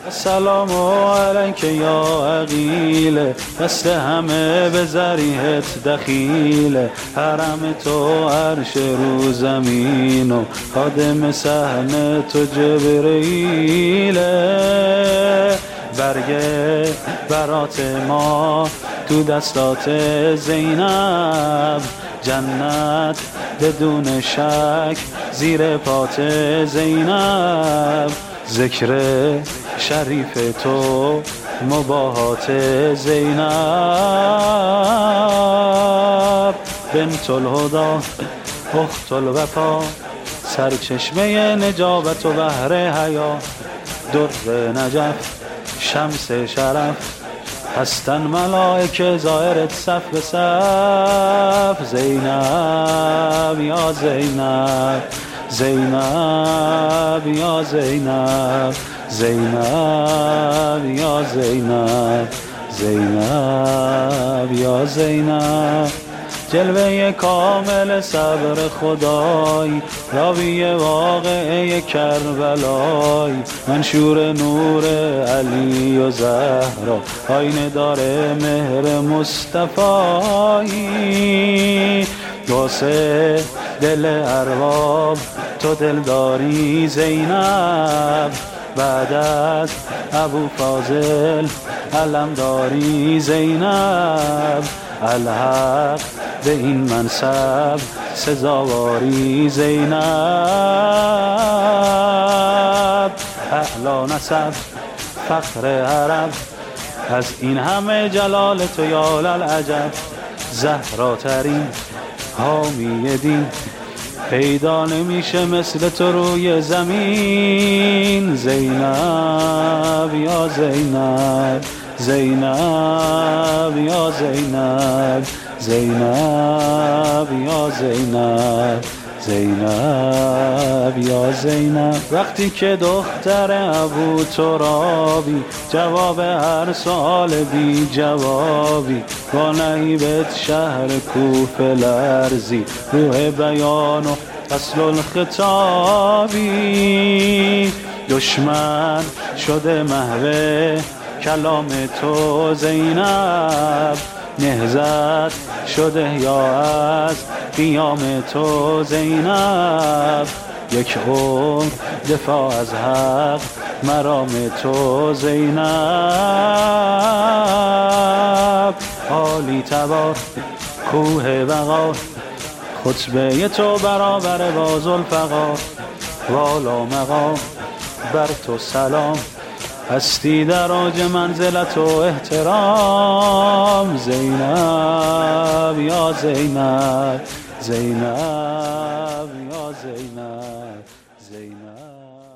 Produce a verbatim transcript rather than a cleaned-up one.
سلام علیک یا عقیله، دست همه به ذریحت دخیله، حرم تو عرش رو زمین و خادم صحن تو جبرئیله. برگه برات ما تو دستات زینب، جنت بدون شک زیر پات زینب، ذکر شریف تو مباهات زینب. بنت الهدی اخت الوفا، سرچشمه نجابت و بحر حیا، در نجف شمس شرف، هستن ملائکه ظاهرت صف به صف. زینب یا زینب، زینب یا زینب، زینب یا زینب، زینب یا زینب. جلوه کامل صبر خدای، راوی واقعه کربلای، منشور نور علی و زهرا، آینه داره مهر مصطفی. واسه دل ارباب تو دلداری زینب، بعد از ابو فاضل علمداری زینب، الحق به این منصب سزاواری زینب. اعلی نسب فخر عرب، از این همه جلال تو یا للعجب، زهراترین حامی دین، پیدا نمیشه مثل تو روی زمین. زینب یا زینب، زینب یا زینب، زینب یا زینب، زینب یا زینب. وقتی که دختر ابو ترابی، جواب هر سوال بی جوابی، با نهیبت شهر کوفه لرزی، روح بیان و اصل الخطابی. دشمن شده محو کلام تو زینب، نهضت شده یا از قیام تو زینب، یک عمر دفاع از حق مرام تو زینب. عالی تبار کوه وقار، خطبه تو برابر با ذوالفقار، والا مقام بر تو سلام، هستی در اوج منزلت و احترام. زینب یا زینب، زینب یا زینب، زینب.